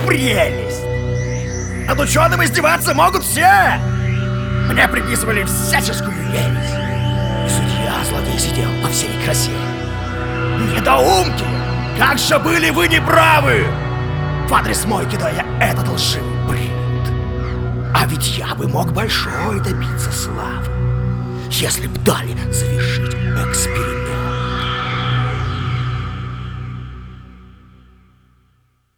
прелесть! Над ученым издеваться могут все! Мне приписывали всяческую ересь. И судья-злодей сидел во всей красе. Недоумки! Как же были вы неправы! В адрес мой кидая этот лживый бред. А ведь я бы мог большой добиться славы, если б дали завершить эксперимент.